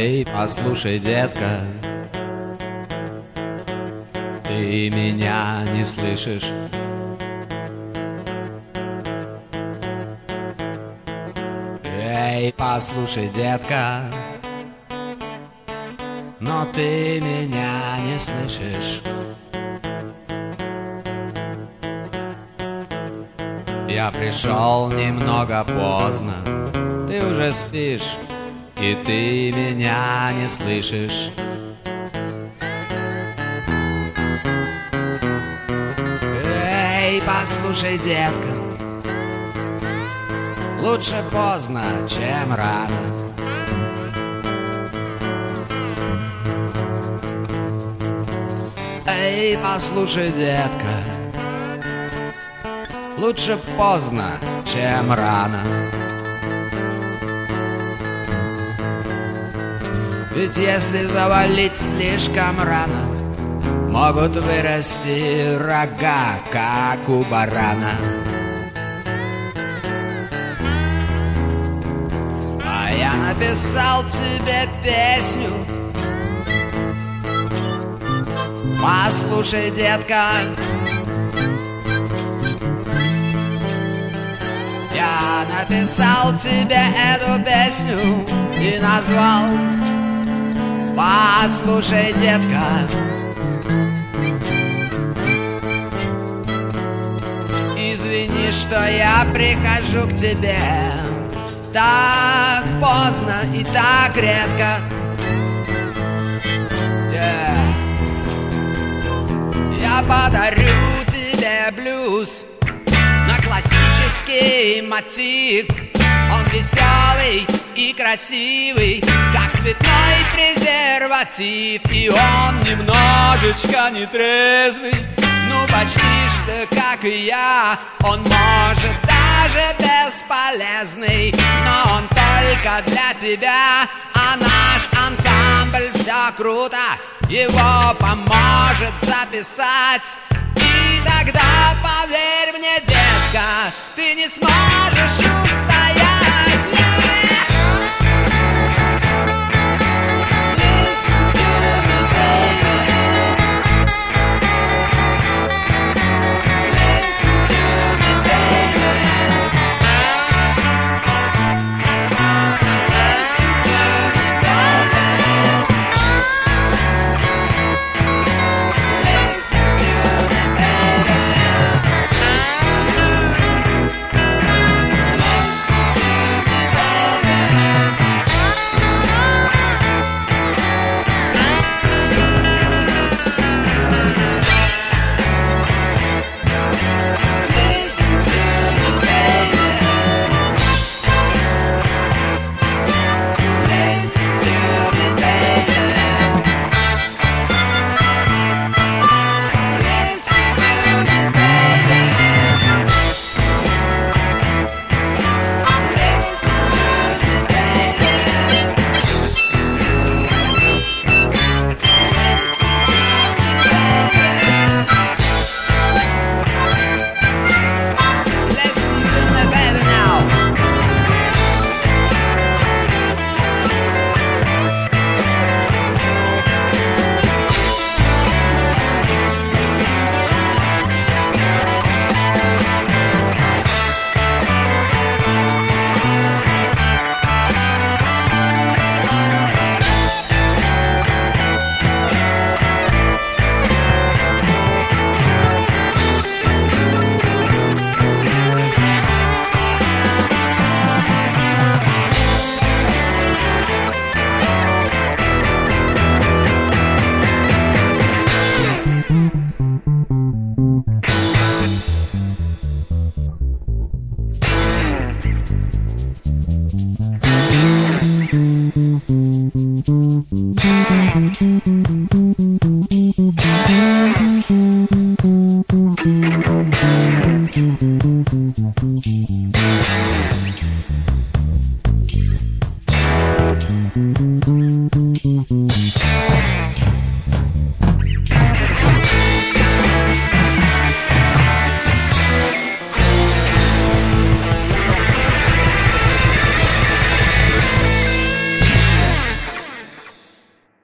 Эй, послушай, детка, ты меня не слышишь? Эй, послушай, детка, но ты меня не слышишь. Я пришел немного поздно, ты уже спишь, и ты меня не слышишь. Эй, послушай, детка, лучше поздно, чем рано. Эй, послушай, детка, лучше поздно, чем рано. Ведь если завалить слишком рано, могут вырасти рога, как у барана. А я написал тебе песню. Послушай, детка, я написал тебе эту песню и назвал «Послушай, детка». Извини, что я прихожу к тебе так поздно и так редко. Я подарю тебе блюз на классический мотив. Он веселый и красивый, как цветной презерватив. И он немножечко нетрезвый, ну почти что как и я. Он может даже бесполезный, но он только для тебя. А наш ансамбль все круто его поможет записать. И тогда, поверь мне, детка, ты не сможешь устоять. Mm-hmm.